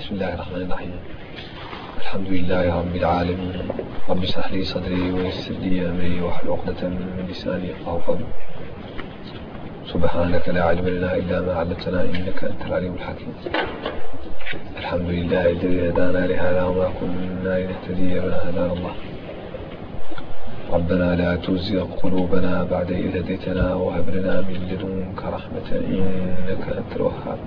بسم الله الرحمن الرحيم. الحمد لله رب العالمين. رب اشرح لي صدري ويسر لي أمري واحلل عقدة من لساني يفقهوا قولي. سبحانك لا علم لنا إلا ما علمتنا إنك أنت العليم الحكيم. الحمد لله الذي هدانا لهذا وما كنا لنهتدي لولا أن هدانا الله. ربنا لا تزغ قلوبنا بعد إذ هديتنا وهب لنا من لدنك رحمة إنك أنت الوهاب.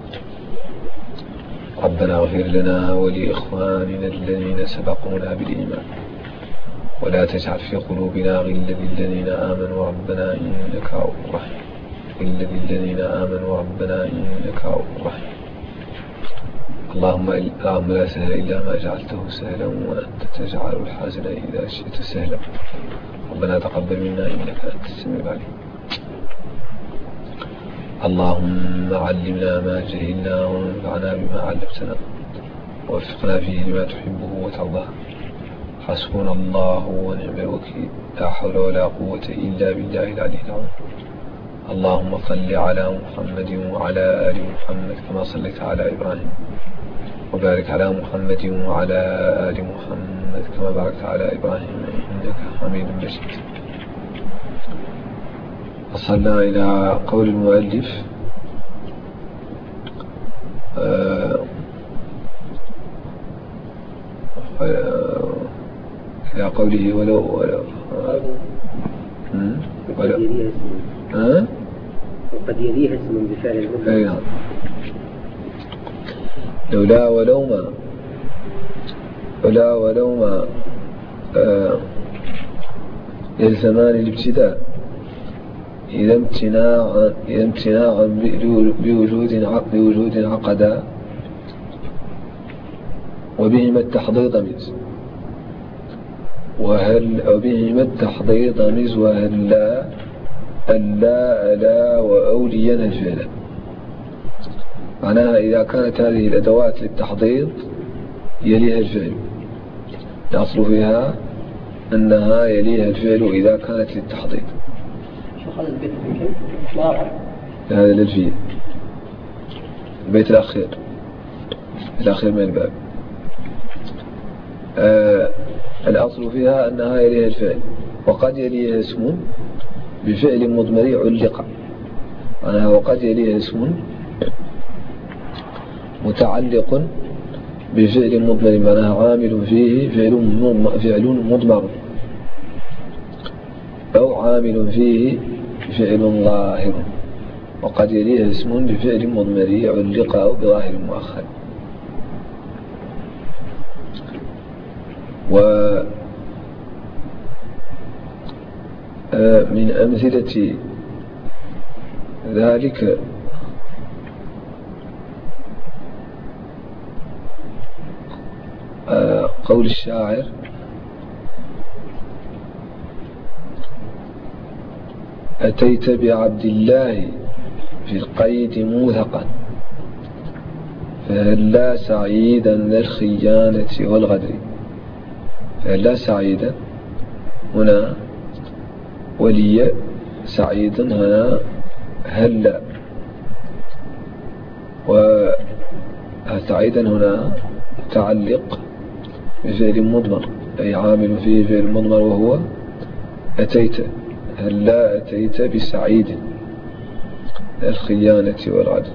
ربنا اغفر لنا ولإخواننا الذين سبقونا بالإيمان ولا تجعل في قلوبنا غلا للذين آمنوا ربنا إنك رؤوف رحيم. للذين آمنوا ربنا إنك رؤوف رحيم. اللهم لا سهل إلا ما جعلته سهلا وأنت تجعل الحزن إذا شئت سهلا. ربنا تقبل منا إنك أنت السميع العليم. اللهم علمنا ما جهلنا وانفعنا بما علمتنا ووفقنا فيه لما تحبه وترضاه. حسبنا الله ونعم الوكيل. لا حول ولا قوة إلا بالله العلي العظيم. اللهم صل على محمد وعلى آل محمد كما صليت على إبراهيم وبارك على محمد وعلى آل محمد كما باركت على إبراهيم إنك حميد مجيد. وصلنا إلى قول المؤلف إلى قوله ولو وقد يليها اسم بفعل المفعول. لولا ولو ما يلزمان الابتداء إذا امتناعا بوجود عقدا وبهما التحضيض مز وهل لا ألا وأولينا الفعل. معناها إذا كانت هذه الأدوات للتحضيض يليها الفعل. الأصل فيها أنها يليها الفعل إذا كانت للتحضيض. هذا للفيل البيت الأخير من الباب. الأصل فيها أنها يليها الفعل وقد يليها اسم بفعل مضمر علق. معناها وقد يليها اسم متعلق بفعل مضمر معناها عامل فيه فعل مضمر أو عامل فيه فعل ظاهر. وقد يليها اسم بفعل مضمر علق أو بظاهر مؤخر. ومن أمثلة ذلك قول الشاعر أتيت بعبد الله في القيد موثقا فهلا سعيدا ذا الخيانة والغدر. فهلا سعيدا هنا ولي سعيدا هنا هلا وسعيدا هنا متعلق بفعل مضمر أي عامل فيه فعل مضمر وهو أتيت. هلا أتيت بسعيد الخيانة والعدل.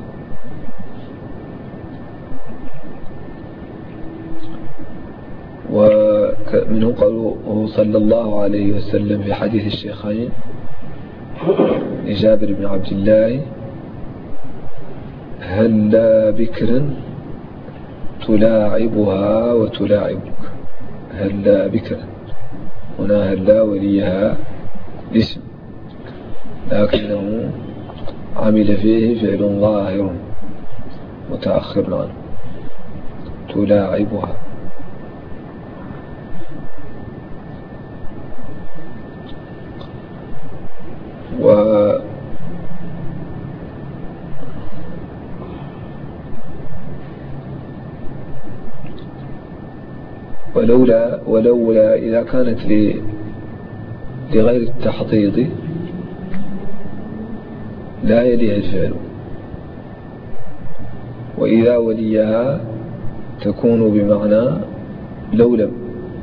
ومنه قوله صلى الله عليه وسلم في حديث الشيخين لجابر بن عبد الله هلا بكر تلاعبها وتلاعبك. هلا بكر هنا هلا وليها اسم لكنه عمل فيه فعل ظاهر متأخر عنه تلاعبها. ولولا إذا كانت لغير التحضيض لا يليها الفعل. وإذا وليها تكون بمعنى لو لم،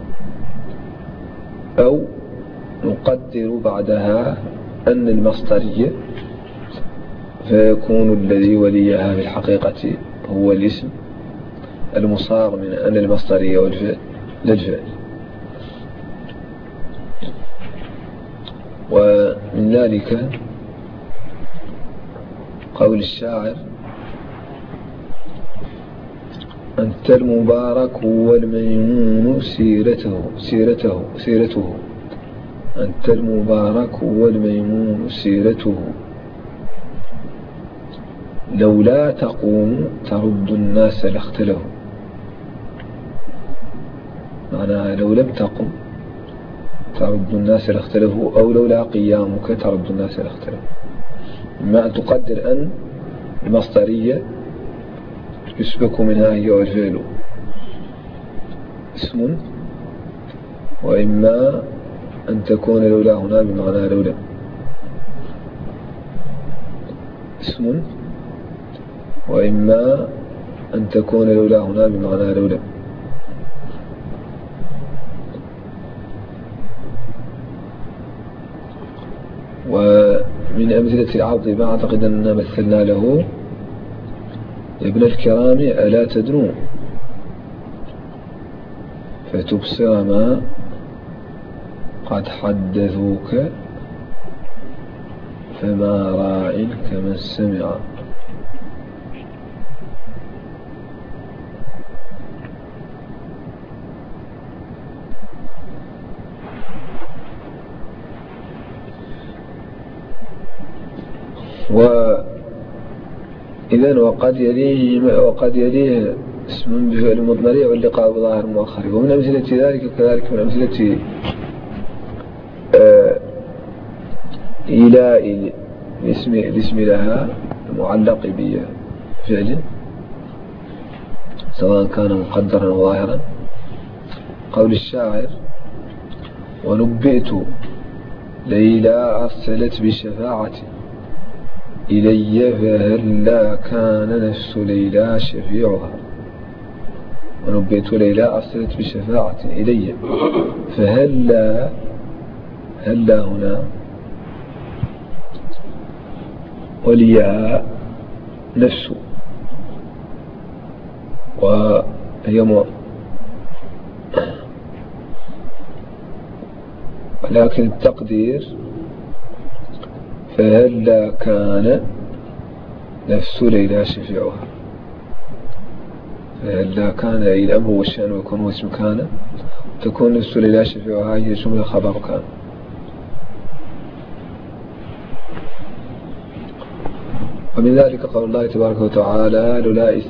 أو نقدر بعدها أن المصدرية فيكون الذي وليها في الحقيقة هو الاسم المصاغ من أن المصدرية والفعل للفعل. ومن ذلك قول الشاعر: أنت المبارك والميمون سيرته أنت المبارك والميمون سيرته، لولا تقوم ترد الناس لاختلفوا. معناها لو لم تقم ترد الناس لاختلفوا، أو لولا قيامك ترد الناس لاختلفوا. إما أن تقدر أن المصدرية يسبك منها هي والفعل اسم، وإما أن تكون لولا هنا بمعنى لولا اسم، وإما أن تكون لولا هنا بمعنى لولا. ومن أمثلة العرض ما أعتقد أننا مثلنا له: يا ابن الكرام ألا تدنو فتبصر ما قد حدثوك، فما راع كمن سمع. وإذن وقد يليه اسم بفعل مضمري واللقاء بظاهر مؤخر. ومن أمثلة ذلك كذلك من أمثلة إيلاء الاسم لها المعلق بفعل سواء كان مقدرا أو ظاهرا. قول الشاعر: ونبئت ليلى أرسلت بشفاعتي إلي، فهلا كان نفس ليلى شفيعها. ونبئت ليلى أرسلت بشفاعتي إلي، فهلا هنا وليها نفس، وهي ولكن التقدير فهلا كان نفس ليلى شفيعها. فهلا كان أي الأمر والشأن ويكون اسم كان، تكون نفس ليلى شفيعها هي جملة خبر كان. ومن ذلك قول الله تبارك وتعالى: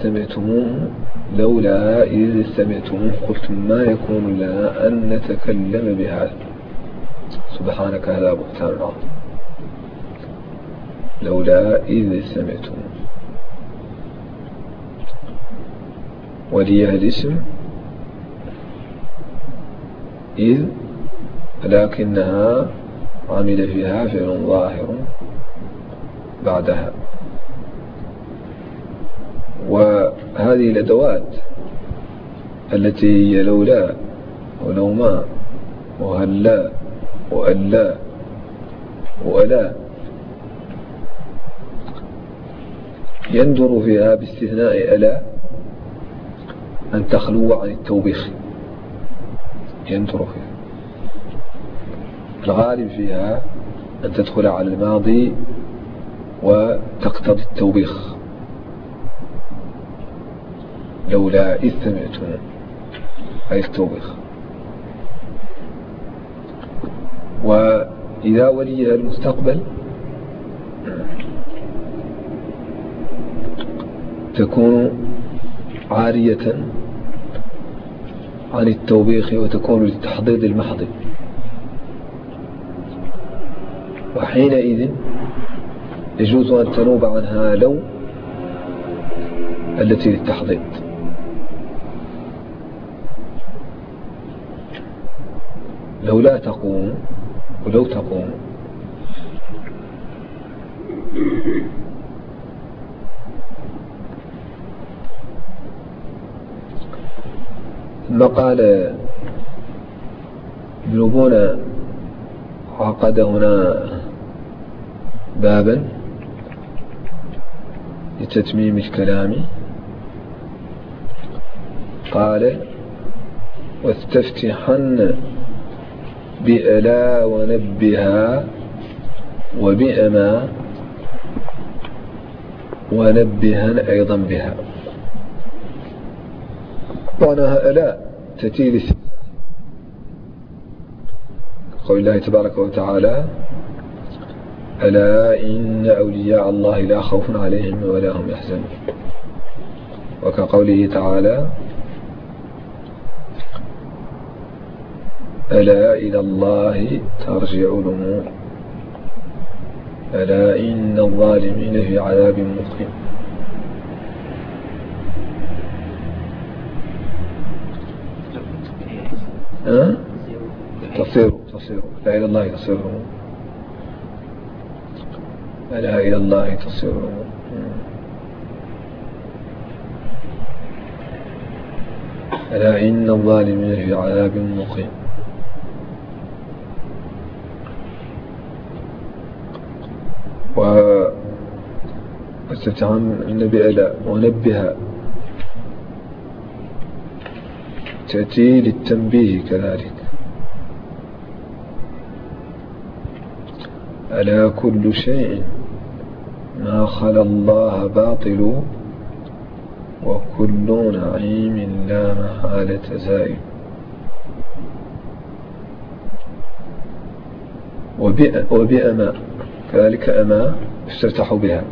لولا إذ سمعتموه قلتم ما يكون لنا أن نتكلم بهذا سبحانك هذا بهتان عظيم. لولا إذ سمعتموه، وليها الاسم إذ، لكنها عمل فيها فعل ظاهر بعدها. وهذه الأدوات التي هي لولا ولو ما وهلا وألا وألا يندر فيها باستثناء ألا أن تخلو عن التوبيخ، يندر فيها. الغالب فيها أن تدخل على الماضي وتقتضي التوبيخ. لولا إذ سمعتم أي التوبيخ. وإذا وليها المستقبل تكون عارية عن التوبيخ وتكون للتحضيض المحض، وحينئذ يجوز أن تنوب عنها لو التي للتحضيض. لولا تقوم ولو تقوم. ثم قال ابن بونة عقد هنا بابا لتتميم الكلام، قال واستفتحن بألا ونبها وبأما ونبها أيضا بها. معناها ألا تتيل قول الله تبارك وتعالى ألا إن أولياء الله لا خوف عليهم ولا هم يحزنون، وكقوله تعالى ألا إلى الله ترجع الأمور ألا إن الظالمين في عذاب مقيم. تصير لا إلى الله تصير الأمور ألا إلى الله تصير الأمور. ألا إن الظالمين في عذاب مقيم. واستفتحن النبي ألا ونبها تأتي للتنبيه كذلك. ألا كل شيء ما خلا الله باطل وكل نعيم لا محالة زائل. وبأما كذلك أما استفتحوا بها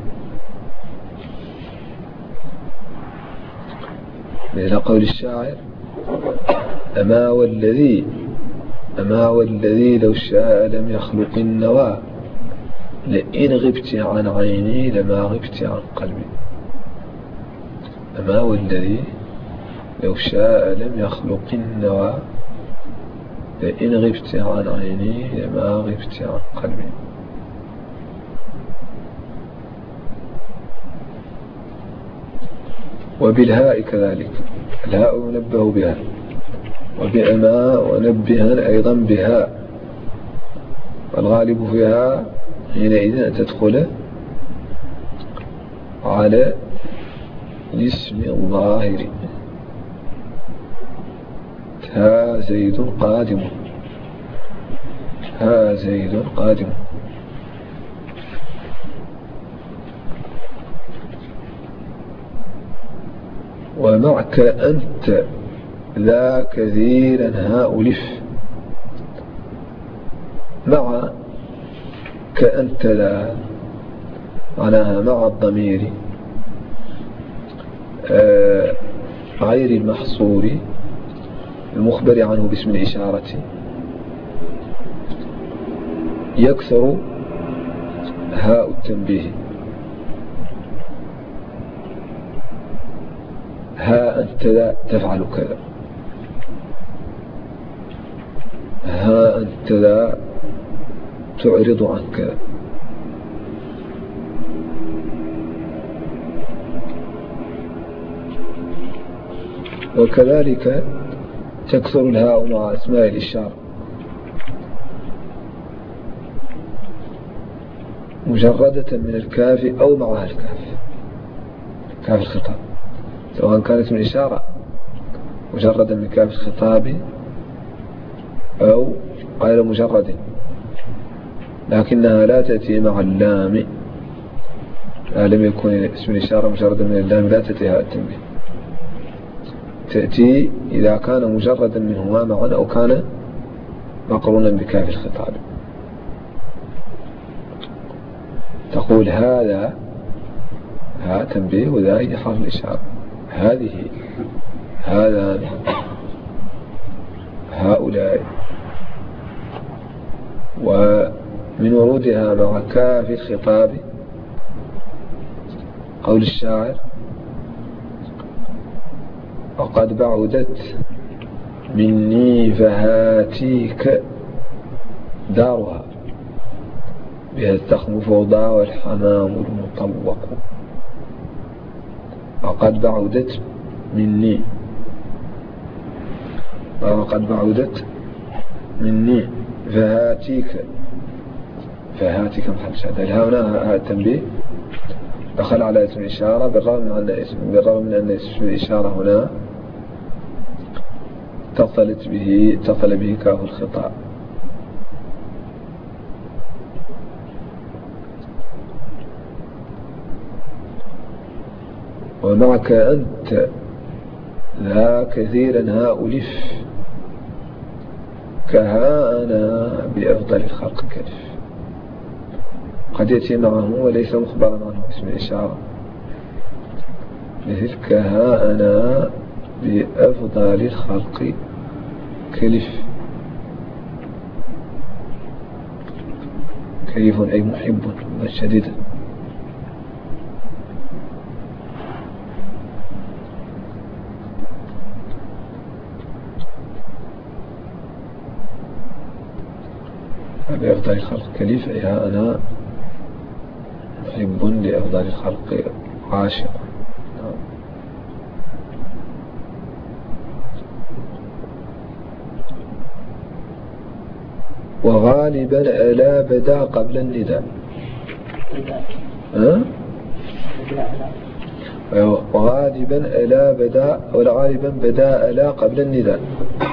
مثل قول الشاعر أما والذي لو شاء لم يخلق النوى لئن غبت عن عيني لما غبت عن قلبي. أما والذي لو شاء لم يخلق النوى لئن غبت عن عيني لما غبت عن قلبي. وبالهاء كذلك الهاء ينبه بها، وبأما ونبها أيضا بها، والغالب فيها حينئذ أن تدخل على الاسم الظاهر ها زيد قادم ها زيد قادم. ومعك أنت ذا كثيرا هاء لف مع كأنت لا معناها مع الضمير غير المحصور المخبر عنه باسم الإشارة يكثر هاء التنبيه. ها أنت لا تفعل كذا، ها أنت لا تعرض عن كذا. وكذلك تكثر الهاء مع أسماء الإشارة مجردة من الكاف أو معها الكاف، كاف الخطاب، سواء كانت من إشارة مجردة من كاف الخطاب أو غير مجرد، لكنها لا تأتي مع اللام. لم يكن اسم الإشارة مجردا من اللام لا تأتي هاء التنبيه، تأتي إذا كان مجردا منهما معا أو كان مقرونا بكاف الخطاب. تقول هذا ها تنبيه وذا هي حرف الإشارة، هذه هذا هؤلاء. ومن ورودها مع كاف الخطاب قول الشاعر وقد بعدت مني فهاتيك دارها بها التخم فوضى والحمام المطوق. وقد بعدت مني وقد بعدت مني فهاتيك محل شهادة. هنا هذا التنبيه دخل على اسم الإشارة بالرغم من أن اسم الإشارة هنا اتصل به كاف الخطاب. ومعك أنت لا كثيرا ها ألف كها أنا بأفضل الخلق كلف. قد يأتي معه وليس مخبرا عنه اسم الإشارة، مثل كها أنا بأفضل الخلق كلف. كيف أي محب شديدا. بأفضل الخلق كليف أي أنا محب لأفضل الخلق عاشق. وغالبا ألا بدا قبل النداء. وغالبا ألا بدا والغالبا بدا ألا قبل النداء.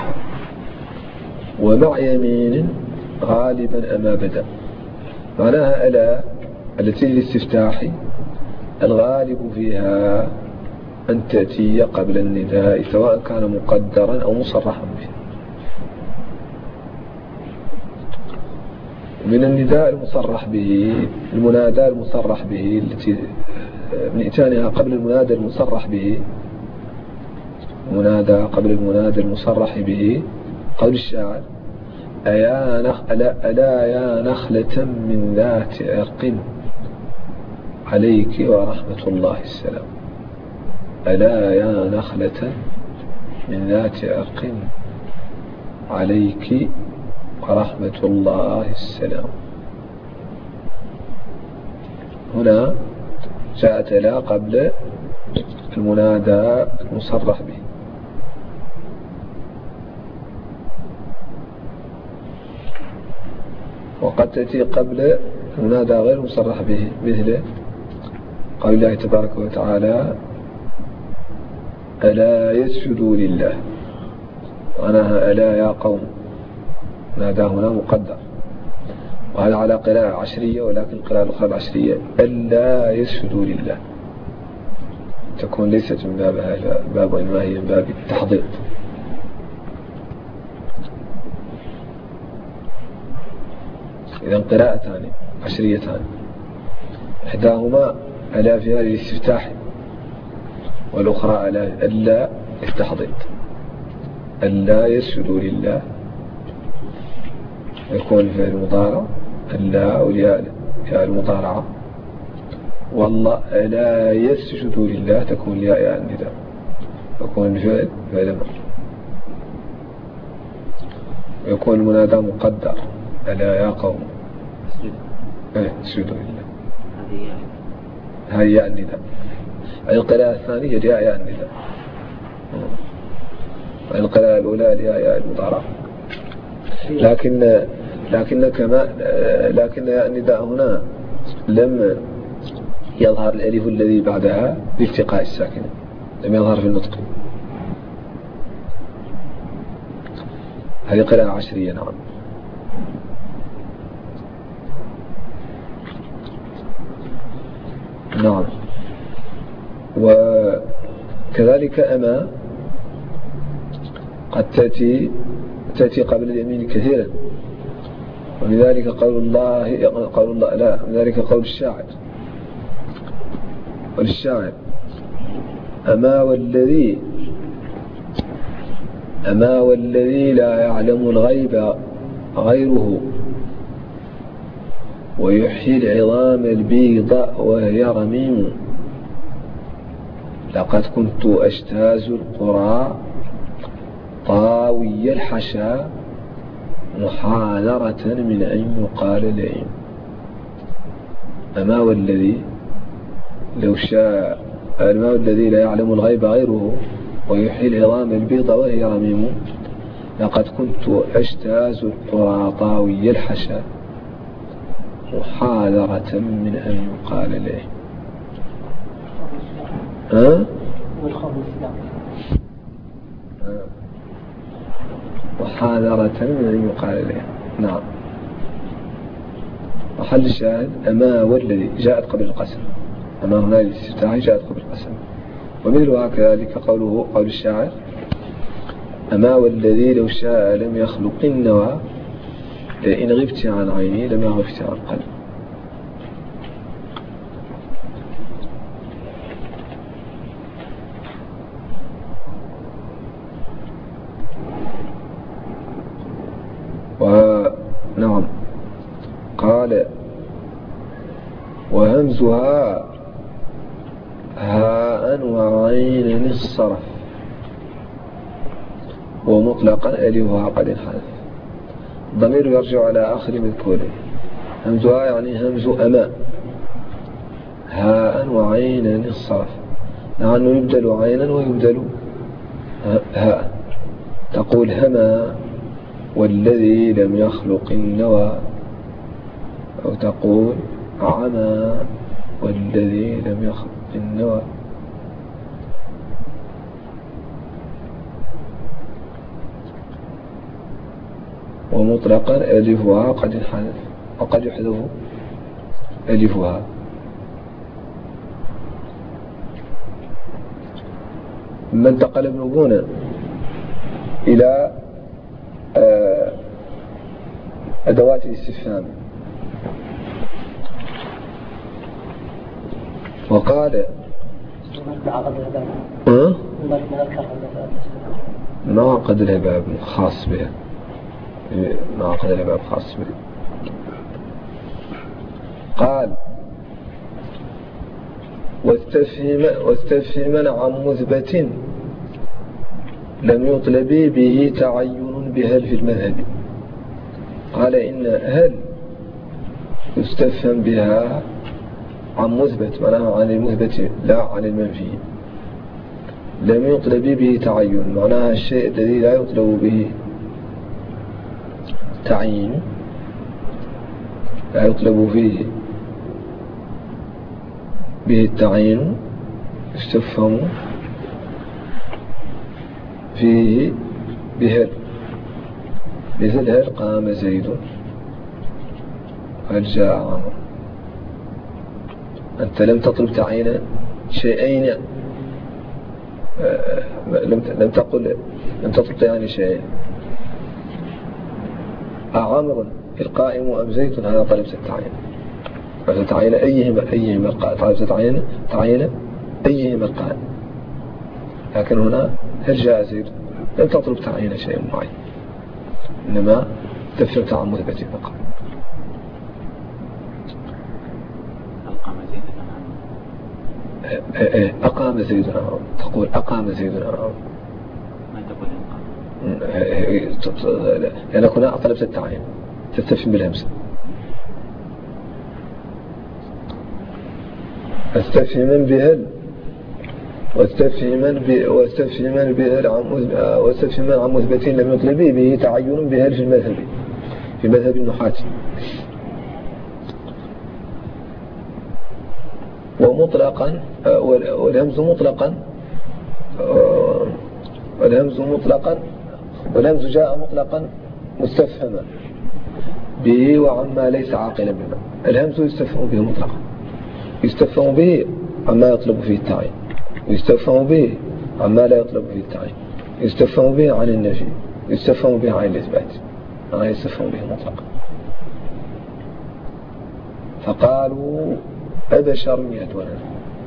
ومع يمين غالبا أما بدا. معناها ألا التي للاستفتاح الغالب فيها أن تأتي قبل النداء سواء كان مقدرا أو مصرحا به. من النداء المصرح به المنادى المصرح به التي من إتيانها قبل المنادى المصرح به، منادى قبل المنادى المصرح به قول الشاعر ألا يا نخلة من ذات عرق عليك ورحمة الله السلام. ألا يا نخلة من ذات عرق عليك ورحمة الله السلام. هنا جاءت لا قبل المنادى المصرح به. وقد تأتي قبل المنادى غير مصرح به مثل قول الله تبارك وتعالى ألا يسجدوا لله. معناها ألا يا قوم، نادى هنا مقدر، وهذا على قراءة عشرية، ولكن القراءة الأخرى العشرية ألا يسجدوا لله تكون ليست من باب وإنما هي من باب التحضيض. إذن قراءتان عشريتان، إحداهما ألا فيها للاستفتاح والأخرى ألا التحضيض. ألا يسجدوا لله يكون الفعل المضارع ألا والياء المضارعة، والله ألا يسجدوا لله تكون الياء النداء، يكون الفعل فعل أمر، ويكون المنادى مقدر ألا يا قوم اسجدوا لله. هذه ياء النداء. القراءة الثانية ياء النداء، القراءة الأولى ياء المضارعة. لكن ياء النداء هنا لم يظهر الألف الذي بعدها بالتقاء الساكنة، لم يظهر في النطق. هذه قراءة عشرية. نعم. نعم. وكذلك أما قد تأتي قبل اليمين كثيرا، ولذلك قول الله لا، ولذلك قول الشاعر أما والذي لا يعلم الغيب غيره ويحيي العظام البيض وهي رميم. لقد كنت أجتاز القرى طاوي الحشا محاذرة من أن يقال لئيم. أما والذي لو شاء، أما والذي لا يعلم الغيب غيره ويحيي العظام البيض وهي رميم. لقد كنت أجتاز القراطاوي الحشا محاذرة من أن يقال له محاذرة من أن يقال له. نعم. محل الشاهد أما والذي جاءت قبل القسم، أما هنا الاستفتاح جاءت قبل القسم. ومثلها كذلك قول الشاعر أما والذي لو شاء لم يخلق النوى إن غبت عن عيني لما غبت عن قلبي. ونعم. قال وهمزها هاء وعين الصرف ومطلقا ألفها قد انحذف. الضمير يرجع على آخر مذكور. همزها يعني همز أما، هاء وعين الصرف، لأنه يبدل عينا ويبدل هاء. تقول هما والذي لم يخلق النوى، أو تقول عمى والذي لم يخلق النوى. ومطلقا ألفها قد انحذف، وقد يحذف ألفها. ثم انتقل ابن بونة إلى أدوات الاستفهام وقال ما عقد الهباب خاص به، ما عقد الهباب خاص به. قال واستفهما عن مثبت لم يطلب به تعين بهل في المذهب. قال إن هل يستفهم بها عن مثبت، معناها عن المثبت لا عن المنفي. لم يطلب به تعين معناها الشيء الذي لا يطلب به تعيين، لا يطلب فيه به التعيين، يستفهم فيه بهل. مثل هل قام زيد، هل جاء عمرو. أنت لم تطلب تعيين شيئين، لم تطلب تعيين شيئين. أعمر القائم أم زيد، هذا طلبت التعيين. فتعين أيهما القائم، طلبت تعيين أيهما القائم. لكن هنا هل جاء زيد لم تطلب تعيين شيء معين، إنما تفهمت عن مثبت فقط. أقام زيد عمرو، تقول أقام زيد عمرو، ما تقول لأنك هنا طلبت التعيين، تستفهم بالهمس. استفهما بهل واستفهما بهل واستفهما عن مثبتين لم يطلب به تعين بهل في مذهب النحاة. ومطلقا والهمز والهمز جاء مطلقا مستفهما به وعما ليس عاقلا بما. الهمز يستفهم به مطلقا، يستفهم به عما يطلب فيه التعيين، يستفهم به عما لا يطلب فيه التعيين، يستفهم به عن النفي، يستفهم به عن الإثبات، أنا يستفهم به مطلقا. فقالوا أبشر يهدوننا.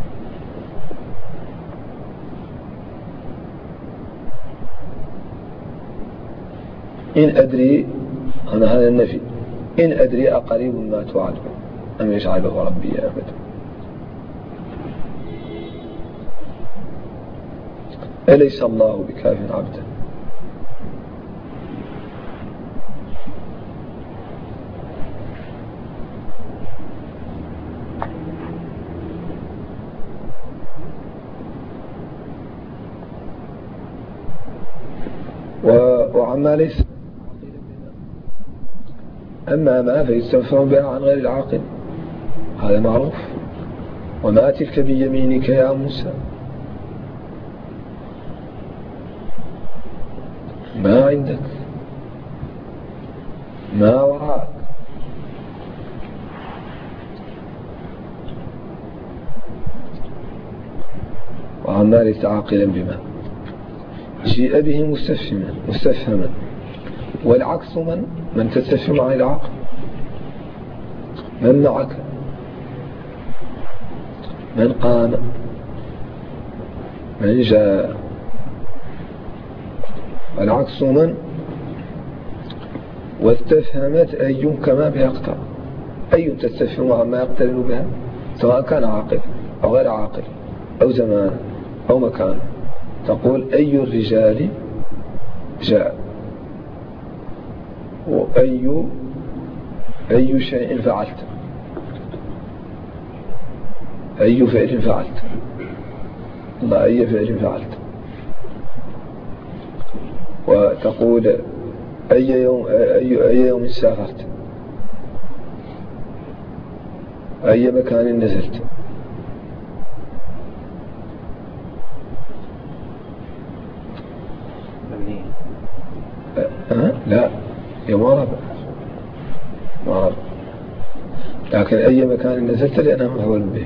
إن أدري، أنا هذا النفي، إن أدري أقريب ما توعد أم يجعله ربي أبدا. أليس الله بكاف عبدا. وعما ليس. أما ما فيستفهم بها عن غير العاقل، هذا معروف. وما تلك بيمينك يا موسى، ما عندك، ما وراءك. وعما ليس عاقلا بما جيء به مستفهما. والعكس من تستفهم عن العقل، من معك، من قام، من جاء. العكس من واستفهمت أي كما بها اقترن. أي تستفهم عما يقترن بها، سواء كان عاقل أو غير عاقل أو زمان أو مكان. تقول أي الرجال جاء، وأي شيء فعلت، أي فعل فعلت، الله أي فعل فعلت. وتقول أي يوم سافرت، أي مكان نزلت. لا يا مرابع، لكن أي مكان نزلت لأنها مفعول به.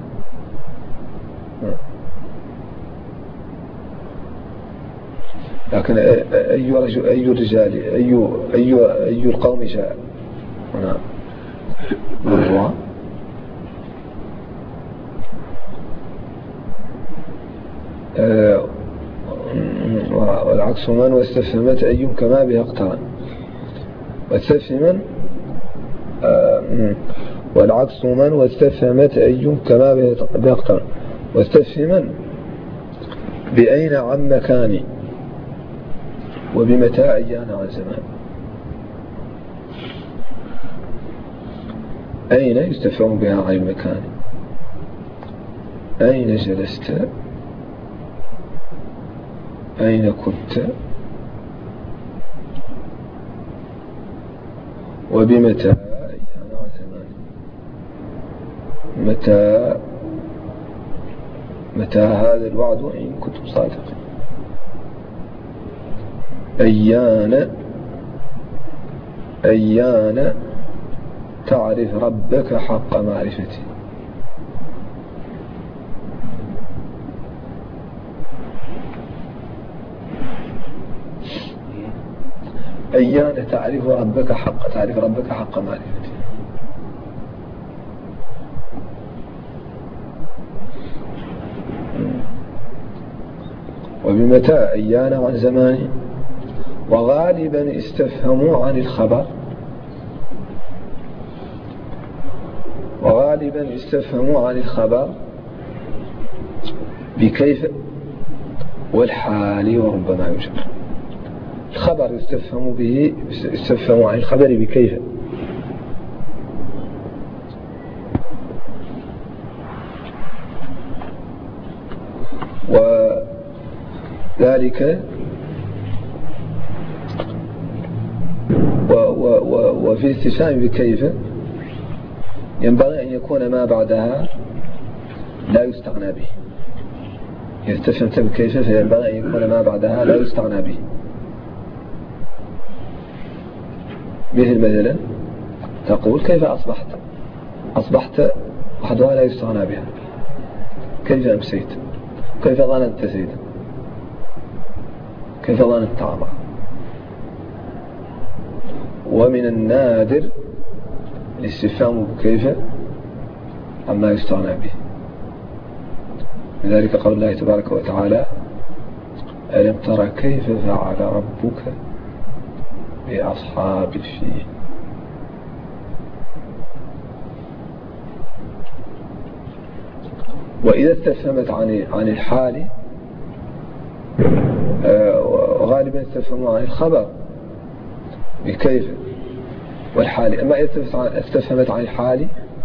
لكن أي رجل، أي الرجال، أي القوم جاء هنا مرة. والعكس من واستفهمت أي كما بها اقترن. واستفهما والعكس من واستفهمت أي كما بها اقترن. واستفهما بأين عن مكاني، وبمتى أيان عن زمان. أين يستفهم بها عن المكان، أين جلست، أين كنت، وبمتى أيان عن زمان. متى هذا الوعد إن كنتم صادقين. أيان تعرف ربك حق معرفته. أيان تعرف ربك حق معرفته. وبمتى أيان عن زمان. وغالبا استفهموا عن الخبر، بكيف والحال وربما يجر. الخبر يستفهم عن الخبر بكيف، وذلك وفي الاستفهام بكيف ينبغي أن يكون ما بعدها لا يستغنى به. يستفهمت بكيف فينبغي أن يكون ما بعدها لا يستغنى به. مثلا تقول كيف أصبحت وحدها لا يستغنى بها. كيف أمسيت، كيف ظننت زيدا، كيف ظننت عمرا. ومن النادر الاستفهام بكيف عما يستغنى به. لذلك قول الله تبارك وتعالى ألم ترى كيف فعل ربك بأصحاب الفيل. وإذا استفهمت عن الحال غالبا استفهموا عن الخبر بكيف والحال. أما إذا استفهمت عن الحال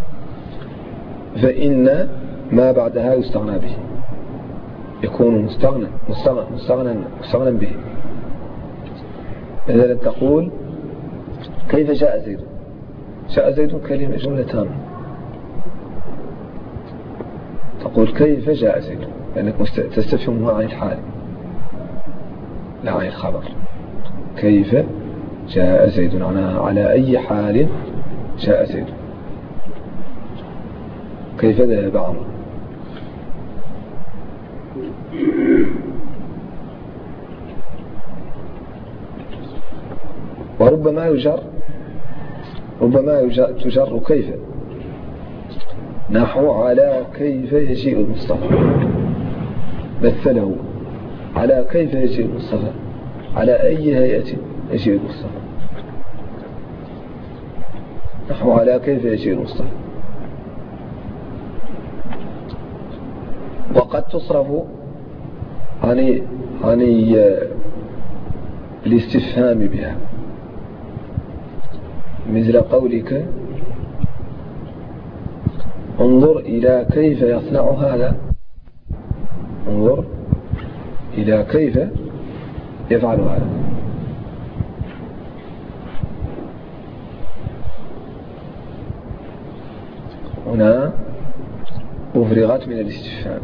فإن ما بعدها يستغنى به، يكون مستغنى به. مثلا تقول كيف جاء زيد؟ جاء زيد كلمة جملة تامة. تقول كيف جاء زيد لأنك تستفهمها عن الحال لا عن الخبر. كيف جاء زيد على أي حال جاء زيد؟ كيف ذهب عمرو؟ وربما تجر كيف، نحو على كيف يجيء المصطفى، مثله على كيف يجيء المصطفى، على أي هيئة يجيء المصطفى، نحو على كيف يجيء المصطفى. وقد تصرف عن الاستفهام بها، مثل قولك انظر إلى كيف يصنع هذا، انظر إلى كيف يفعل هذا. هنا أفرغت من الاستفهام.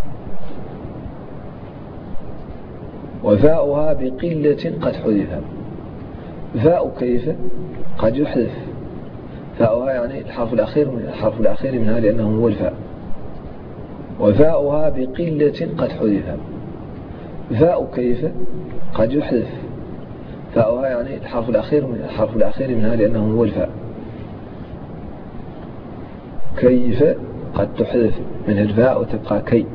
وفاؤها بقلة قد حذف. فاء كيف قد يحذف، فاؤها يعني الحرف الأخير منها لأنه هو الفاء. وفاؤها بقلة قد حذف. فاء كيف قد يحذف، فاؤها يعني الحرف الأخير منها لأنه هو الفاء. كيف قد تحذف من الفاء وتبقى كي.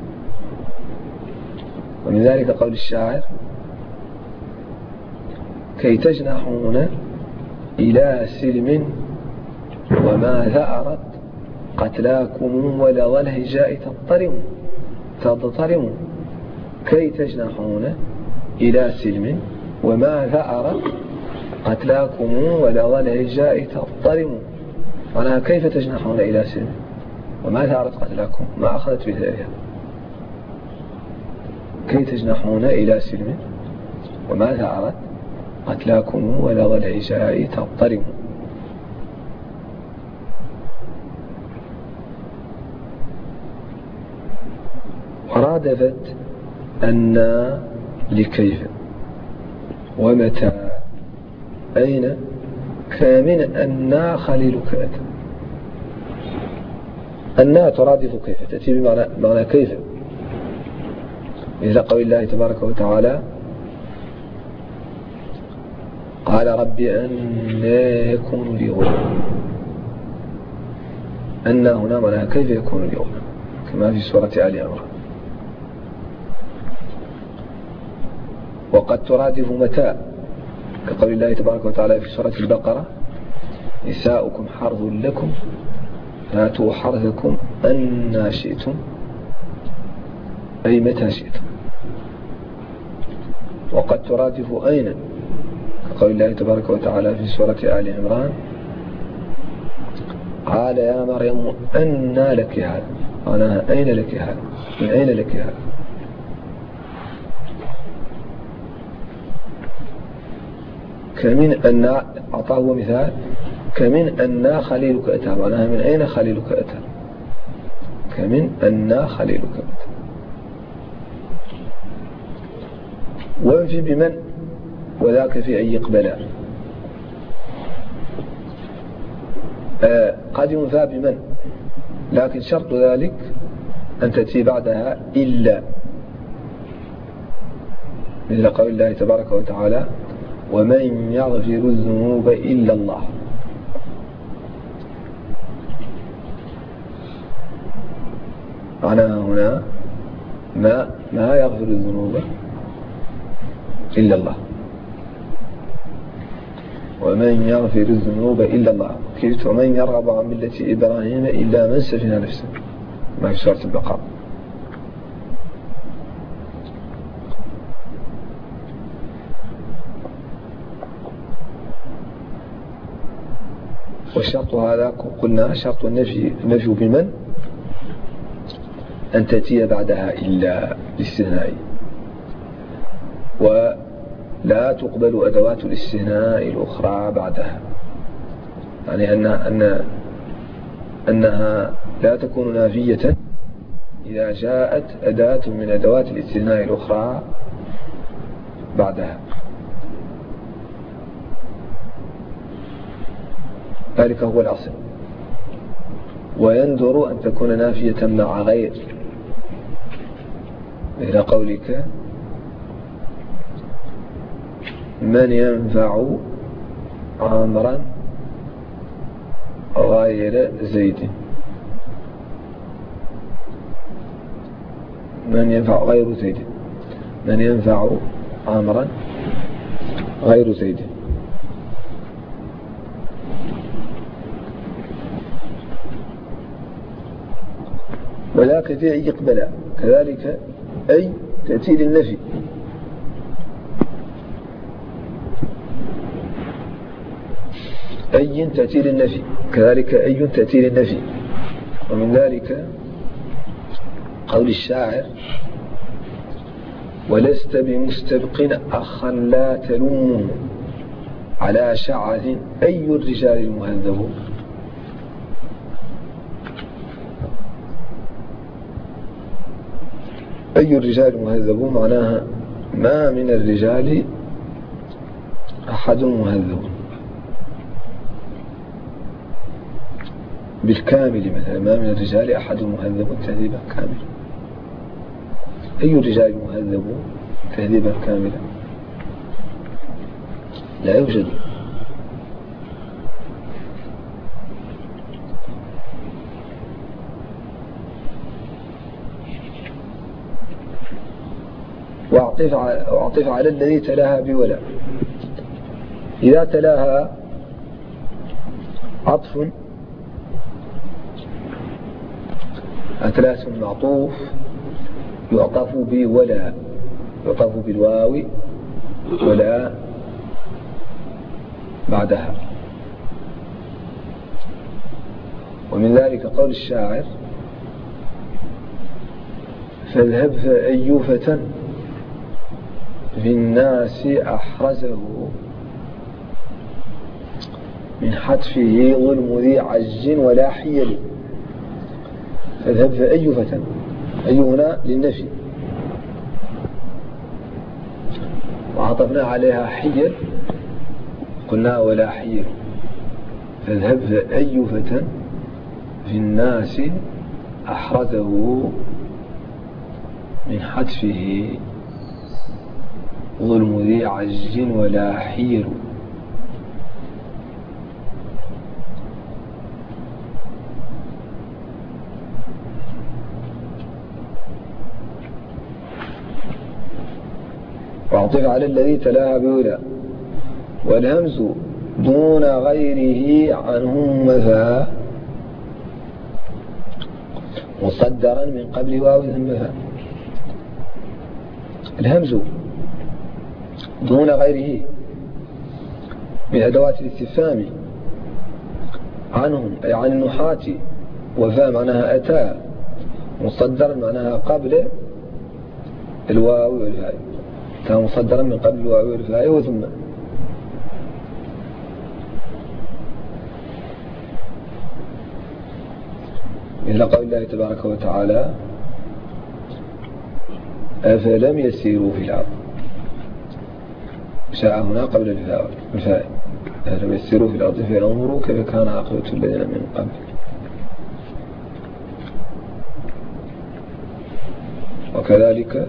ومن ذلك قول الشاعر كي تجنحون إلى سلم وما ثأرت قتلاكم ولظى الهجاء تضطرم. كي تجنحون إلى سلم وما ثأرت قتلاكم ولظى الهجاء تضطرم. معناها كيف تجنحون إلى سلم وما ثأرت قتلاكم، ما أخذت بذلك. كي تجنحون إلى سلم وما ثأرت قتلاكم ولظى الهجاء تضطرم. ورادفت أن لكيف ومتى أين كامن أن خليلك أتى. أن ترادف كيف، تأتي بمعنى كيف، مثل قول الله تبارك وتعالى قال رب أنى يكون لي غلام. أن هنا معناها كيف يكون لي غلام، كما في سورة آل عمران. وقد ترادف متى كقول الله تبارك وتعالى في سورة البقرة نساؤكم حرث لكم فاتوا حرثكم أن شئتم، أي متى شئتم. وقد ترادف أين كقول الله تبارك وتعالى في سورة آل عمران قال يا مريم أنى لك هذا، أنا أين لك هذا، من أين لك هذا. كمن أن أعطاه مثال كمن أن خليلك أتى، معناها من أين خليلك أتى، كمن أن خليلك أتى. وانفي بمن وذاك في أي إقبالا. قد ينفى بمن، لكن شرط ذلك أن تأتي بعدها إلا، مثل قول الله تبارك وتعالى ومن يغفر الذنوب إلا الله. معناها هنا ما يغفر الذنوب إلا الله، ومن يغفر الذنوب إلا الله. كيف ومن يرغب عن ملة إبراهيم إلا من سفه نفسه، ما في سورة البقرة. والشرط هذا قلنا شرط النفي بمن أن تأتي بعدها إلا الاستثنائي. لا تقبل أدوات الاستثناء الأخرى بعدها، يعني أنها لا تكون نافية إذا جاءت أداة من أدوات الاستثناء الأخرى بعدها. ذلك هو الأصل. ويندر أن تكون نافية مع غير، إلى قولك من ينفع عمرا غير زيد، من ينفع غير زيد، من ينفع عمرا غير زيد. وذاك في أي يقبل، كذلك أي تأتي للنفي، أي تأتي للنفي، كذلك أي تأتي للنفي. ومن ذلك قول الشاعر ولست بمستبق أخا لا تلومه على شعث أي الرجال المهذب. أي الرجال المهذب معناها ما من الرجال أحد مهذب بالكامل، مثلا ما من الرجال أحد مهذب تهذيبا كاملا. أي الرجال مهذب تهذيبا كاملا لا يوجد. وأعطف على الذي تلاها بولا. إذا تلاها عطف أثلاث معطوف يعطف بولا، يعطف بالواو ولا بعدها. ومن ذلك قول الشاعر فاذهب فأي فتى في الناس أحرزه من حتفه ظلم ذي عج ولا حيل. فاذهب فأي فتى، أي هنا للنفي، وعطفنا عليها حيل قلنا ولا حيل. فاذهب فأي فتى في الناس أحرزه من حتفه ظلم ذي عج ولا حيل. وعطف على الذي تلاها بولا. والهمز دون غيره عنهم مثا مصدرا من قبل واو ثم فاء. الهمز دون غيره من أدوات الاستفهام عنهم أي عن النحاة، وفاء معناها أتى، مصدرا معناها قبل الواو والفاء، كان مصدرا من قبل الواو والفاء وثم. مثل قول الله تبارك وتعالى أفلم يسيروا في الأرض، شاء هنا قبل الفاء. أفلم يسيروا في الأرض فينظروا كيف كان عاقبة الذين من قبل. وكذلك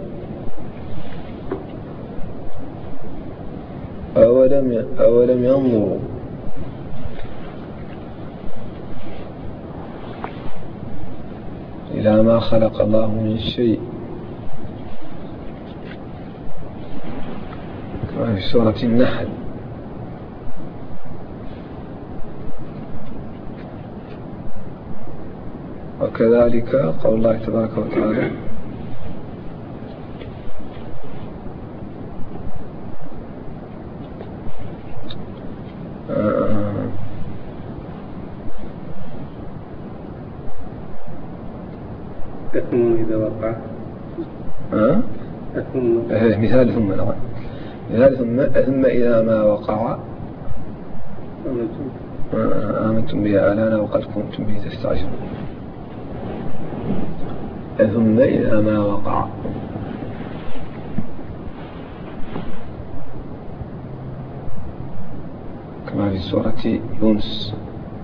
أولم ينظروا إلى ما خلق الله من شيء، كما في سورة النحل. وكذلك قول الله تبارك وتعالى ثم إذا وقع مثال ثم نعم. ثم إذا ما وقع آمنتم بها آلانا وقد كنتم به تستعجلون. ثم إذا ما وقع كما في سورة يونس.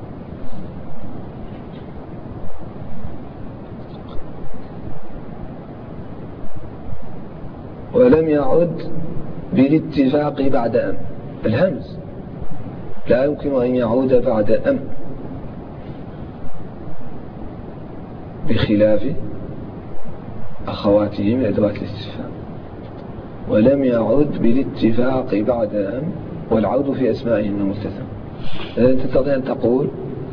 ولم يعد بالاتفاق بعد أم. الهمز لا يمكن أن يعود بعد أم بخلاف أخواته من أدوات الاستفهام. ولم يعد بالاتفاق بعد أم والعود في أسمائهم ملتزم. إذا تستطيع أن تقول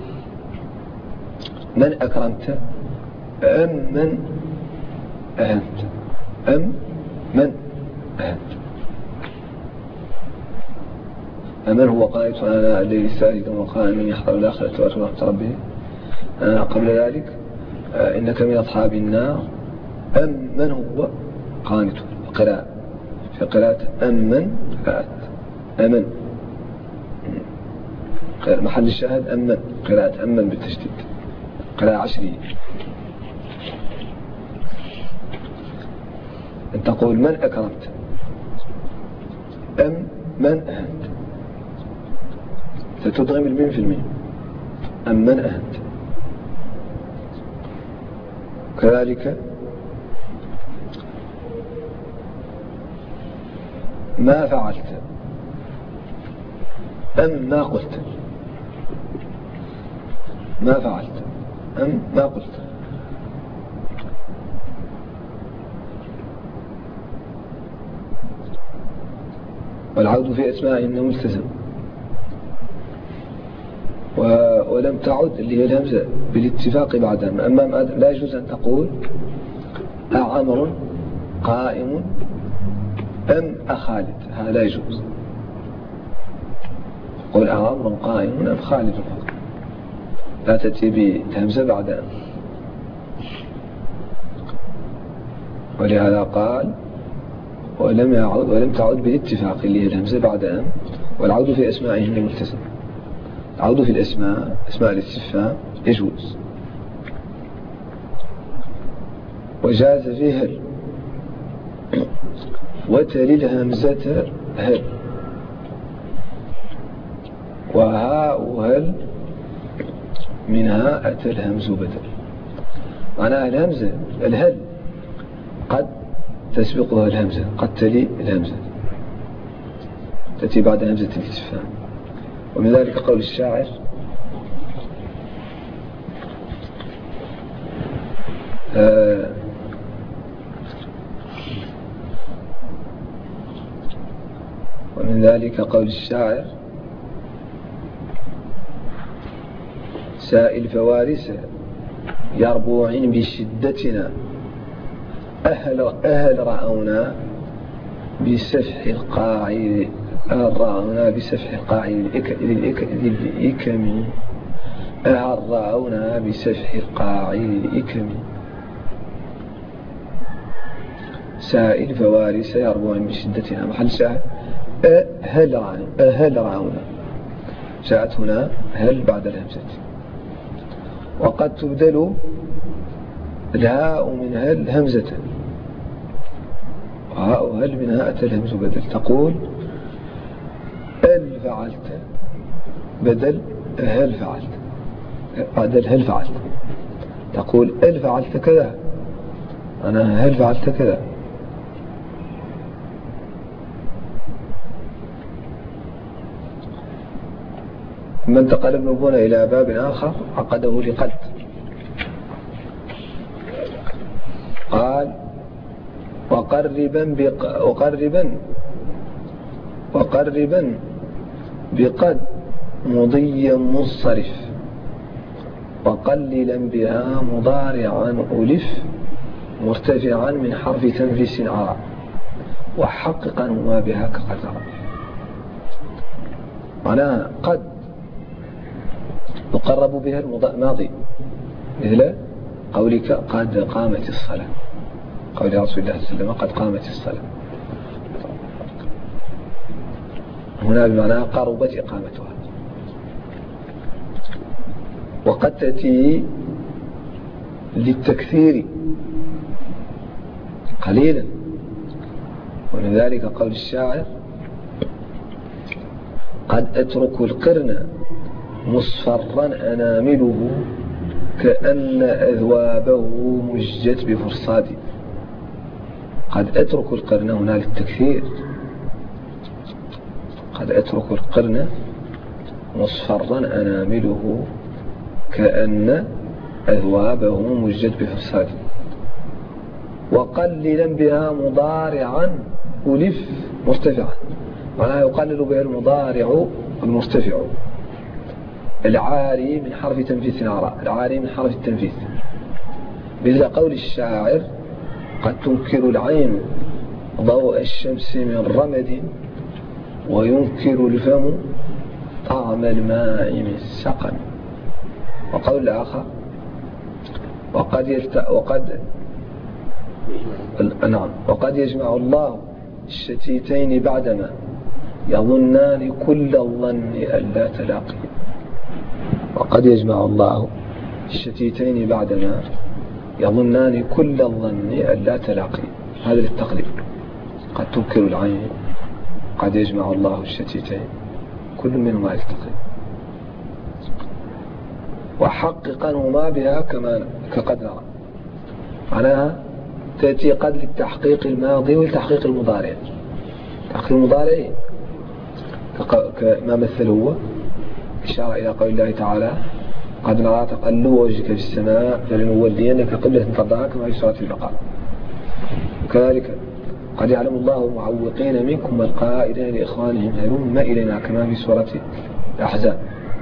من أكرمت أم من أهنت أم من أهنت. أمن هو قائد أنا الليل ساجدا وقائما يحضر الآخرة وأرجو رحمة ربه. قبل ذلك إنك من أصحاب النار أم من هو قانت. قراءة في قراءة أمن قراءة أمن محل الشاهد أمن قراءة أمن بالتشديد قراءة عشرية. أن تقول من أكرمت أم من أهنت ستدغم الميم في الميم أم من أهنت. كذلك ما فعلت أم ما قلت. ما فعلت أم ما قلت. والعود في أسمائهم ملتزم. ولم تعد اللي هي الهمزة بالاتفاق بعدها. أما لا يجوز أن تقول أعمر قائم أم أخالد. هذا لا يجوز. قل أعمر قائم أم خالد فقط. لا تأتي بهمزة بعدها. ولهذا قال ولم تعد بالاتفاق اللي هي الهمزة بعد أم والعود في أسمائهم ملتزم. العود في الأسماء أسماء الاستفهام يجوز. وجاز فيه هل وتلي الهمزة هل وهاء وهل منها أتى الهمز بدل. معناها الهمزة الهل قد تسبقها الهمزة قد تلي الهمزة تأتي بعد همزة الاستفهام. ومن ذلك قول الشاعر ومن ذلك قول الشاعر سائل فوارس يربوع بشدتنا أهل رأونا بسفح القاعد رأونا بسفح القاعد للإكم أهل رأونا بسفح القاعد للإكم. سائل فوارس يربوع بشدتنا محل شاهد أهل رأونا جاءت هنا هل بعد الهمزة. وقد تبدل الهاء من هل همزة وهاء هل منها أتى الهمز بدل. تقول هل فعلت بدل هل فعلت بدل هل فعلت. تقول هل فعلت كذا أنا هل فعلت كذا. ثم انتقل ابن بونة إلى باب آخر عقده لقد. قال وقربا بقد مضيا مصرف وقللا بها مضارعا ألف مرتفعا من حرف تنفيس عرى وحققا ما بها كقدر. معناها قد يقرب بها الماضي مثل قولك قد قامت الصلاة قول رسول الله صلى الله عليه وسلم قد قامت الصلاة. هنا بمعنى قربت إقامتها. وقد تأتي للتكثير قليلا، ولذلك قول الشاعر: قد أترك القرن مصفرا أنامله كأن أذوابه مجت بفرصادي. قد أترك القرن هنا للتكثير، قد أترك القرن مصفرا أنامله كأن أذوابه مجت بفرصادي. وقللا بها مضارعا ألف مرتفعا، معناها يقلل بها المضارع المرتفع العاري من حرف تنفيذ عراء، العاري من حرف التنفيذ، مثل قول الشاعر: قد تنكر العين ضوء الشمس من رمد وينكر الفم طعم الماء من سقم. وقول الآخر: وقد يجمع الله الشتيتين بعدما يظنان كل الظن ألا تلاقي. وقد يجمع الله الشتيتين بعدما يظنان كل الظن ألا تلاقي. هذا للتقليد. قد تنكر العين، قد يجمع الله الشتيتين، كل منهما يلتقي. وحققا بها كقد نرى، معناها تأتي قد للتحقيق الماضي والتحقيق المضارع. تحقيق المضارع كما مثل هو إشارة إلى قول الله تعالى: قد نرى تقلب وجهك في السماء فلنولينك قبلة ترضاها كما في سورة البقرة. وكذلك قد يعلم الله المعوقين منكم والقائلين لإخوانهم هلم إلينا كما في سورة الأحزاب.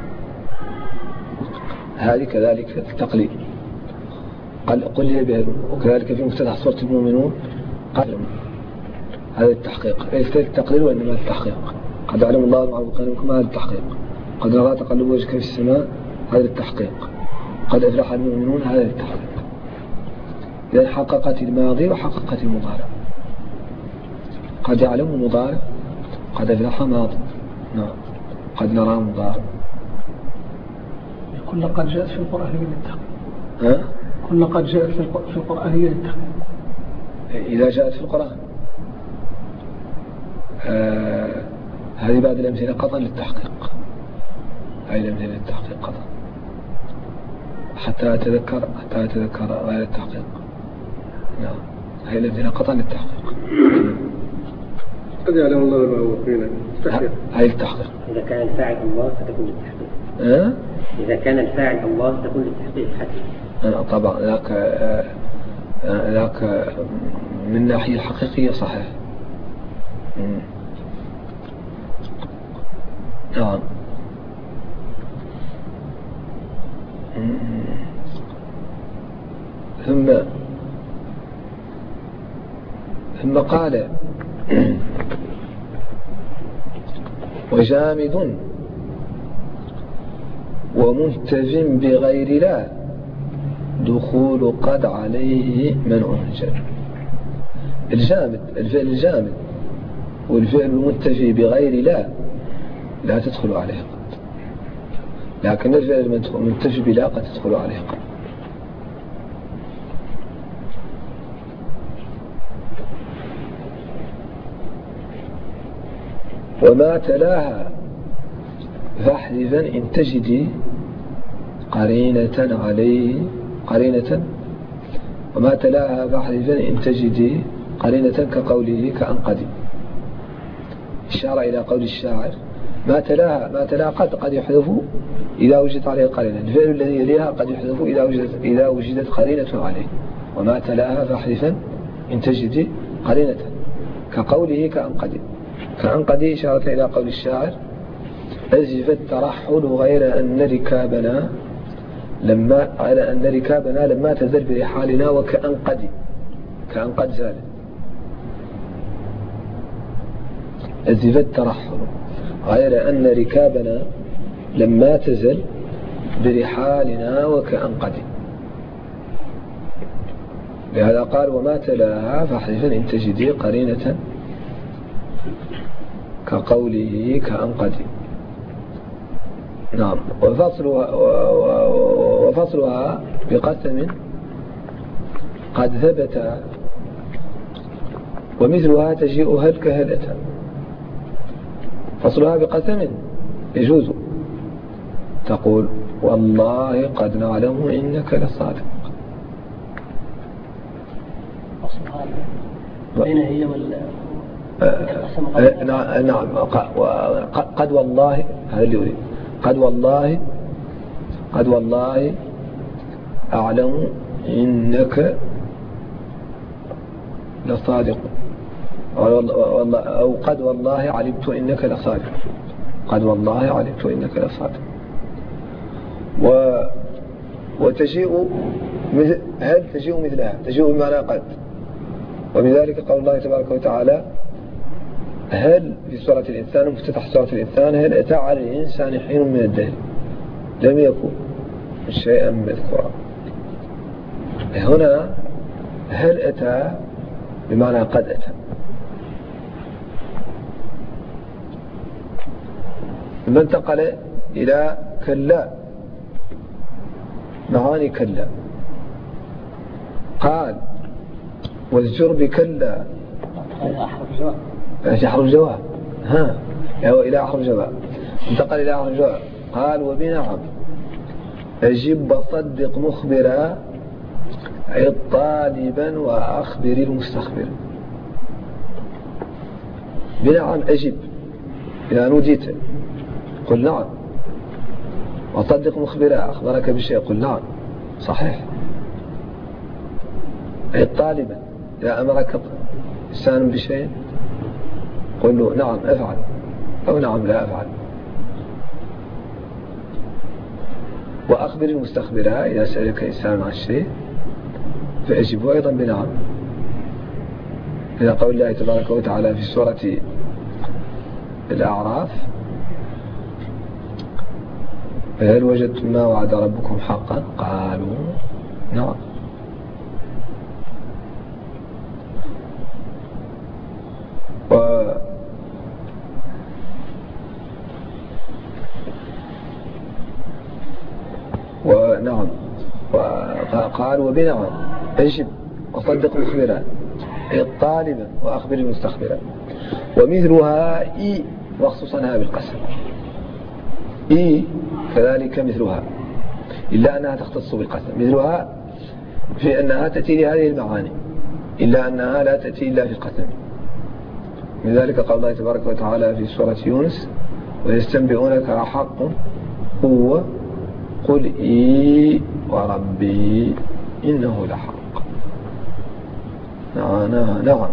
هذه كذلك التقليد. قل هي بهلم. وكذلك في مفتتح سورة المؤمنون قال هذا التحقيق، ليس التقليد وإنما التحقيق. قد يعلم الله المعوقين منكم، هذا التحقيق. قد نرى تقلب وجهك في السماء، هذا التحقيق. قد أفلح المؤمنون، هذا التحقيق. إذا حققت الماضي وحققت المضارع. قد يعلم مضارع، قد أفلح ماضي، نعم. قد نرى مضارع. كل قد جاءت في القرآن هي للتحقيق. كل قد جاءت في القرآن هي للتحقيق. إذا جاءت في القرآن هذه بعد الأمثلة قطعا للتحقيق. هذه الأمثلة للتحقيق قطعا حتى أتذكر غير التحقيق. نعم، هذه الأمثلة قطعا للتحقيق. قد يعلم الله المعوقين. هذه التحقيق. إذا كان الفاعل الله فتكون للتحقيق. إذا كان الفاعل الله تكون للتحقيق حتى. طبعا ذاك من الناحية الحقيقية صحيح. نعم. ثم قال: وجامد ومنتج بغير لا دخول قد عليه منع جل. الجامد، الفعل الجامد والفعل المنتفي بغير لا تدخل عليه قد، لكن الفعل المنتفي بلا قد تدخل عليه قد. وما تلاها فاحذفا إن تجدي قرينة عليه قرينة. وما تلاها فاحذفا إن تجدي قرينة كقوله كأنقدي. إشارة إلى قول الشاعر: ما تلاها قد يحذف إذا وجدت عليه قرينة. الفعل الذي يليها قد يحذف إذا وجدت قرينة عليه. وما تلاها فاحذفا إن تجدي قرينة كقوله كأنقدي. كأنقدي إشارة إلى قول الشاعر: أزف الترحل غير أن ركابنا لما تزل برحالنا وكأنقد زال. أزف الترحل غير أن ركابنا لما تزل برحالنا وكأنقد. لهذا قال: وما تلاها فاحذفا إن تجدي قرينة كقوله كأن قد. نعم. وفصلها بقسم قد ثبت، ومثلها تجيء هل كهل أتى. فصلها بقسم يجوز، تقول والله قد نعلم إنك لصادق. بين هي نعم. قد والله، هذا اللي يريد. قد والله أعلم إنك لصادق، أو قد والله علمت إنك لصادق. قد والله علمت إنك لصادق. وتجيء هل تجيء مثلها، تجيء بمعنى قد. وبذلك قول الله تبارك وتعالى هل في سورة الإنسان، مفتتح سورة الإنسان، هل أتى على الإنسان حين من الدهر لم يكن شيئا مذكورا. هنا هل أتى بمعنى قد أتى. ثم انتقل إلى كلا، معاني كلا. قال واذكر بكلا أحرف جواب، إلى أحرف جواب. انتقل إلى أحرف جواب. قال وبنعم أجب وصدق مخبرا، عد طالبا وأخبر المستخبر. بنعم أجب، إذا نوديت قل نعم. وصدق مخبرا، أخبرك بشيء قل نعم صحيح. عد طالبا، إذا أمرك إنسان بشيء قل له نعم أفعل، أو نعم لا أفعل. وأخبر المستخبرا، إذا سألك إنسان عن شيء فأجبه أيضا بنعم. إذا قول الله تبارك وتعالى في سورة الأعراف فهل وجدتم ما وعد ربكم حقا قالوا نعم. ونعم. قال وبنعم أجب وصدق مخبرا، عد طالبا وأخبر المستخبرا. ومثلها إي، وخصوصنها بالقسم. إي كذلك مثلها، إلا أنها تختص بالقسم. مثلها في أنها تأتي لهذه المعاني، إلا أنها لا تأتي إلا في القسم. من ذلك قال الله تبارك وتعالى في سورة يونس ويستنبئونك أحق هو قل إي وربي إنه لحق. نعم.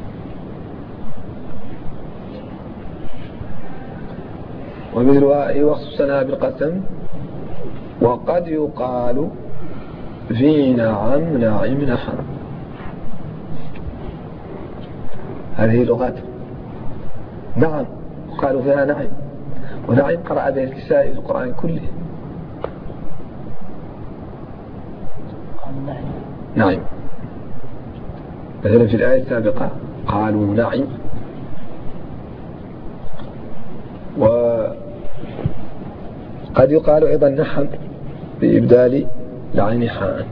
ومثلها إي وخصوصنها بالقسم. وقد يقال في نعم نحن. هذه لغات. نعم قالوا فيها نعم، ونعم قرأ به الكسائي في القرآن كله. نعم. مثلا في الآية السابقة قالوا نعم. وقد يقال أيضا نحن بإبدال العين حاء.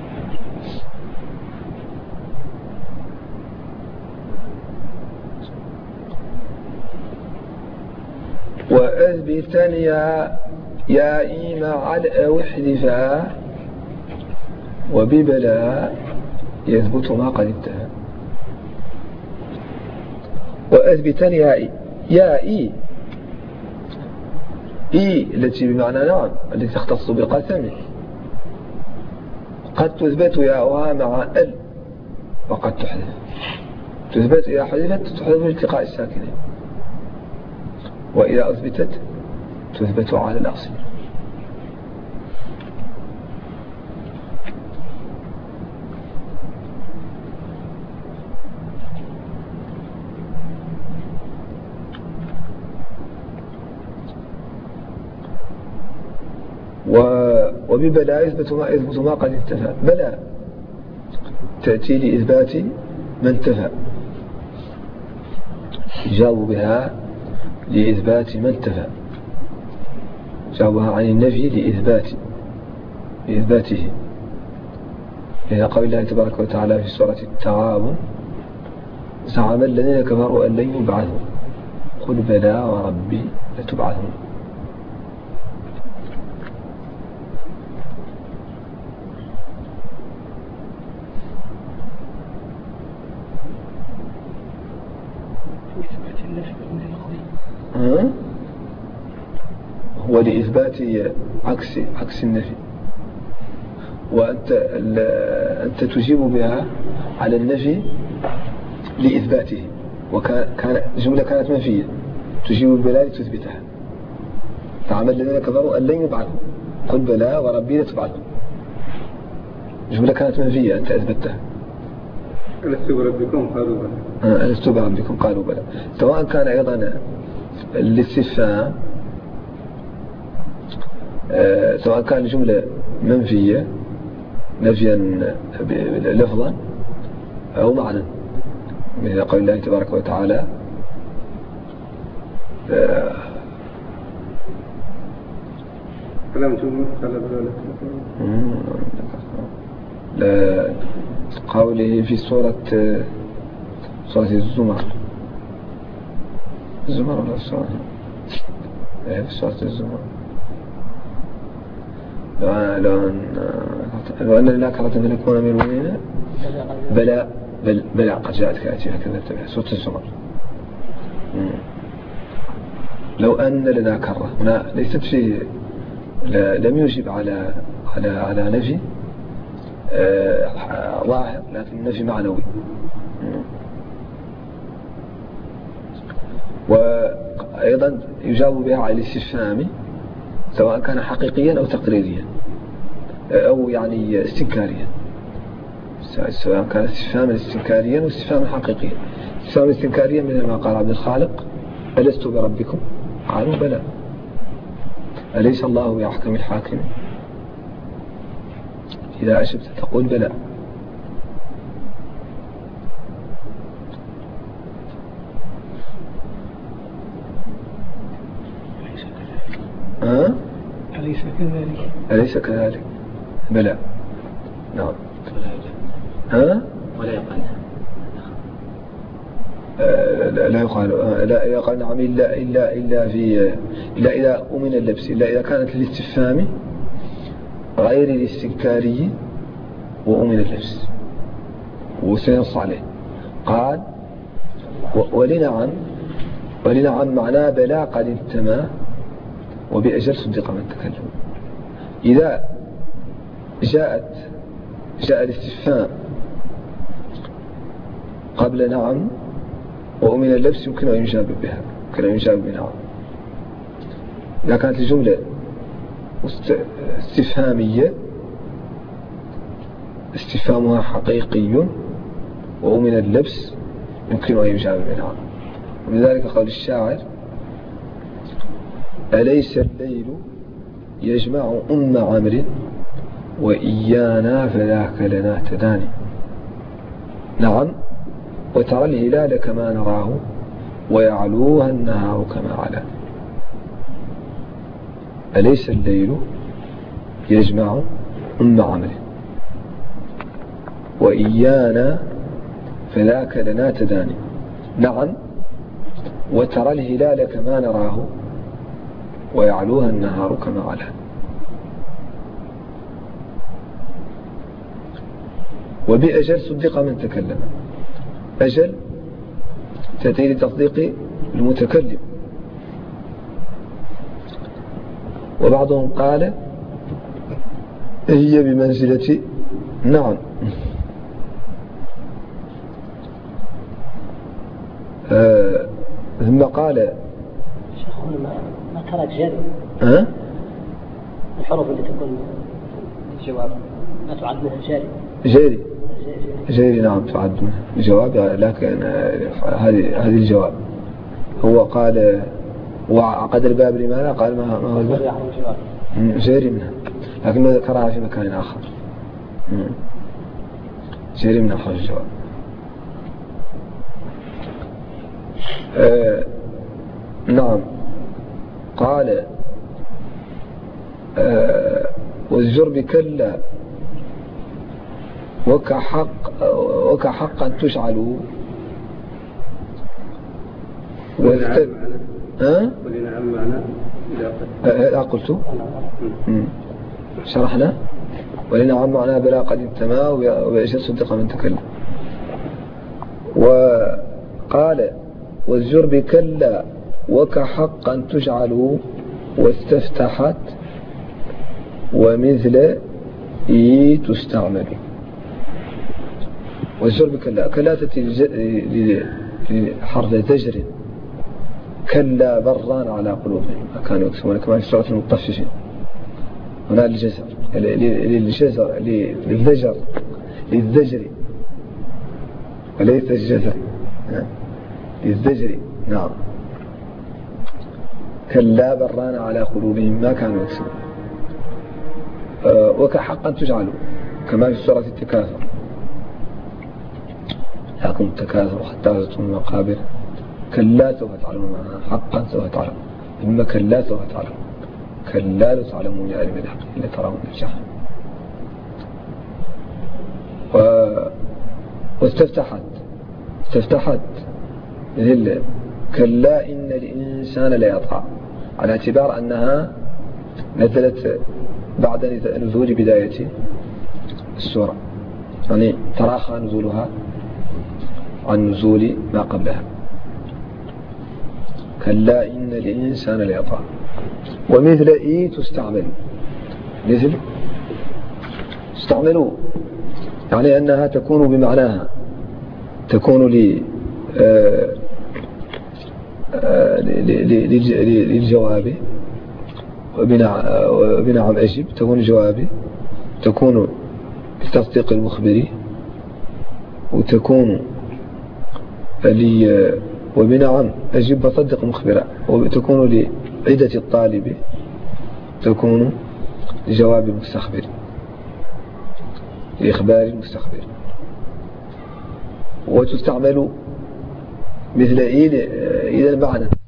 وأثبتا يا إيما على وحذفا، وببلا يثبت ما قد انتهى. وأثبتا يا إي التي بمعنى نعم، التي تختص بالقسم. قد تثبت ياؤها مع ال، وقد تحذف. تثبت إذا حذفت تحذف التقاء الساكنين، وإذا أثبتت تثبت على الأصل. وببلا يثبت ما قد انتفى. بلا تأتي لإثبات ما انتفى، يجاوب بها لإثبات ما انتفى، جابها عن النفي لإثباته، إلى قول الله تبارك وتعالى في سورة التغابن: زعم الذين كفروا أن لن يبعثوا قل بلى وربي لتبعثون. هو لإثبات عكس النفي، وأنت تجيب بها على النفي لإثباته، وكان جملة كانت منفية تجيب بلا لتثبتها. زعم الذين كفروا أن لن يبعثوا قل بلى وربي لتبعثوا، جملة كانت منفية أنت أثبتها. ألست بربكم قالوا بلى. ألست بربكم قالوا بلى. سواء كان أيضا الاستفهام، سواء كان جملة منفية نفيا لفظا أو معنى، مثل قول الله تبارك وتعالى: فلم تؤمنوا قال بلى. قوله في سورة الزمر ولا السورة؟ في سورة الزمر: لو أن لنا كرة فنكون من المؤمنين بلى قد جاءت كاتبة هكذا تبع سورة الزمر. لو أن لنا كرة هنا ليست في، لم يجب على نفي ظاهر، لكن نفي معنوي. وأيضا يجاب بها على الاستفهام، سواء كان حقيقيا أو تقريريا أو يعني استنكاريا، سواء كان استفهاما استنكاريا واستفهاما حقيقيا. استفهاما استنكاريا مثل ما قال عبد الخالق: ألست بربكم قالوا بلى، أليس الله بأحكم الحاكمين، إذا أشبت تقول بلى. أليس كذلك بلى. نعم. ولا يقال لا يقال نعم إلا إذا أمن اللبس، إلا إذا كانت الاستفهام غير الاستنكاري وأمن اللبس، وسينص عليه. قال: ولنعم معناه بلى قد انتمى وبأجل صدق من تكلم. إذا جاء الاستفهام قبل نعم وأمن اللبس يمكن أن يجاب بها، بنعم. إذا كانت الجملة استفهامية استفهامها حقيقي وأمن اللبس يمكن أن يجاب بنعم. ولذلك قول الشاعر: أليس الليل يجمع أم عمرو وإيانا فذاك لنا تداني. نعم، وترى الهلال كما نراه ويعلوها النهار كما علا. أليس الليل يجمع أم عمرو وإيانا فذاك لنا تداني. نعم، وترى الهلال كما نراه ويعلوها النهار كما علا. وبأجل صدق من تكلم. أجل تأتي لتصديق المتكلم. وبعضهم قال هي بمنزلة نعم. ثم قال ما ترى جاري الحروف اللي تكون الجواب ما تعد منها جاري. نعم تعد منها الجواب، لكن هذه الجواب. هو قال وعقد الباب لماذا؟ قال ما هو الباب جاري منها، لكنه ذكرها في مكان آخر. جاري من آخر الجواب. نعم. قال والجرب كلا وكحق أن تشعلوا ولنعم معنا لا قلت شرحنا ولنعم معنا بلا قد انتما وبأشد صدق من تكلم. وقال والجرب كلا وكحق أن تجعلوا واستفتحت ومثل تستعمل. والجرب كلا تأتي لحرف زجر كلا بران على قلوبهم ما كانوا يكسبون كما في سورة المطففين. هنا للجزر للزجر وليس الجزر للزجر. نعم. كلا بران على قلوبهم ما كانوا يكسبون. وكحقا تجعلوا كما في سورة التكاثر لكم التكاثر حتى زرتم المقابر كلا سوف تعلمون حقا سوف تعلمون إما كلا سوف تعلمون كلا لو تعلمون علم الحق إلا ترون الجحيم. واستفتحت مثل كلا إن الإنسان لا يطغى على اعتبار أنها نزلت بعد نزول بداية السورة يعني تراخى نزولها عن نزول ما قبلها. كلا إن الإنسان لا يطغى. ومثل تستعمل مثل استعملوا يعني أنها تكون بمعناها تكون للجواب وبنعم أجب تكون جوابي تكون لتصديق المخبر وتكون وبنعم أجب بصدق المخبر وتكون لعدة الطالب تكون لجواب المستخبر لإخبار المستخبر. وتستعمل مثل إذا المعنى